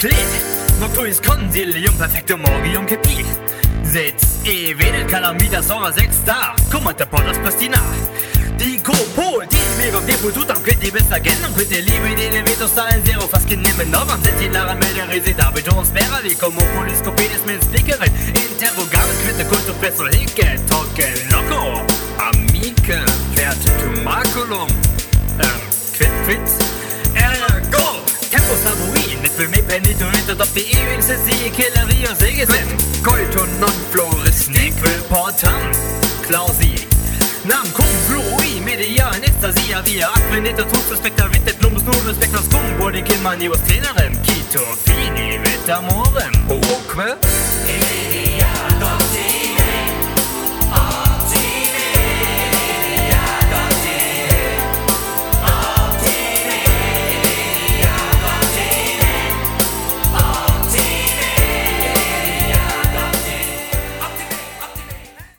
Klet, noch tu is Konsilium, perfekto Morgium Kepi. Sitz, vedet Calamita, Sommer 6 da. Kommand der Podders Pastina. Die Kopol, die Mega Deputut, am Quid die beste Agenda, Quid die Liebe, die Veto Style Zero, fast genehmen noch am City, Lara Melder, Resida, Beton, Spera, die Komopolis, Kopedes, mit Stickerin, Interrogame, Quitte, Kultur, Presso, Hicke, Tocke, Loco, Amike, Werte, Tumaculum, Quid, Ergo, Tempo, Samuin, mit Filme, Penito, Hinter, auf die ewigste See, Killeria, Sägesinn, Colto, Non-Floris, Nick, Will, Portam, Klausi, Nam Kumflui, Media, Nestasia, Via, Aquineta, Tuxo, Spectre, Vittet, Lumbus, Nudel, Spectre, Scumbo, die Kilmani, was Tenerem, Kito, Fini, Vitamorem, Hoque, Elia,